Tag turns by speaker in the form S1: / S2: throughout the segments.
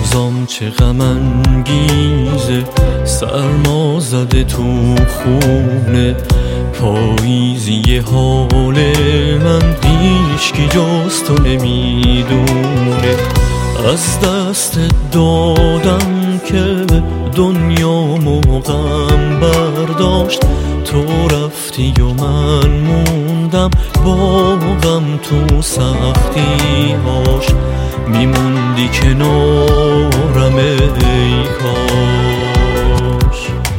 S1: روزام چه غم انگیزه، سرما زده تو خونه، پاییزی حال من هیچکی جز تو نمیدونه. از دست دادم که دنیامو غم برداشت، تو رفتی و من موندم با غم تو سختی‌هاش، میموندی کنارم ای کاش.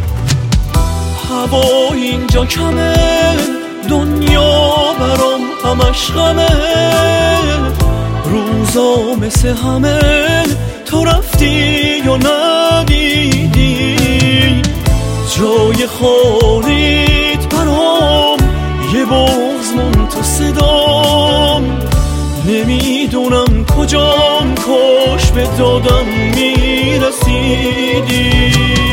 S1: هوا اینجا کمه، دنیا برام همش غمه، روزا مثل همه تو رفتی و ندیدی، جای خالیت برام یه بغض مون تو صدام، نمیدونم کجام، کاش به دادم میرسیدی.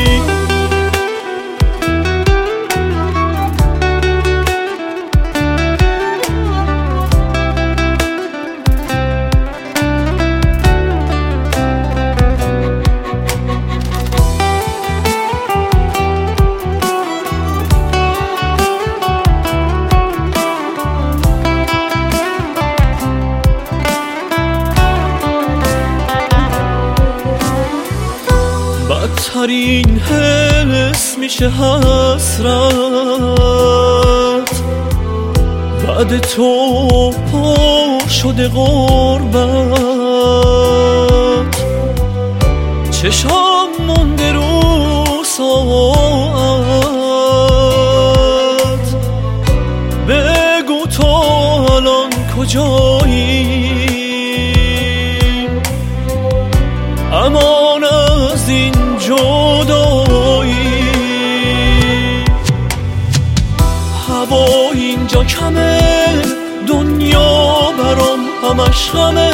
S1: بدترین حس میشه حسرت، بعد تو پا شده غربت، چشام مونده رو ساعت، بگو تو الان کجایی، امان از این جدایی. هوا اینجا کمه، دنیا برام همش غمه،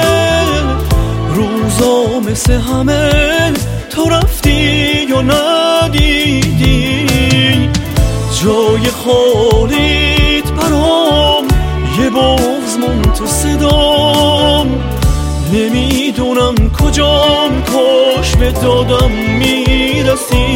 S1: روزا مثل همه تو رفتی و ندیدی، جای خالیت برام یه بغض مون تو صدام، نمیدونم کجام، کاش به دادم میرسی.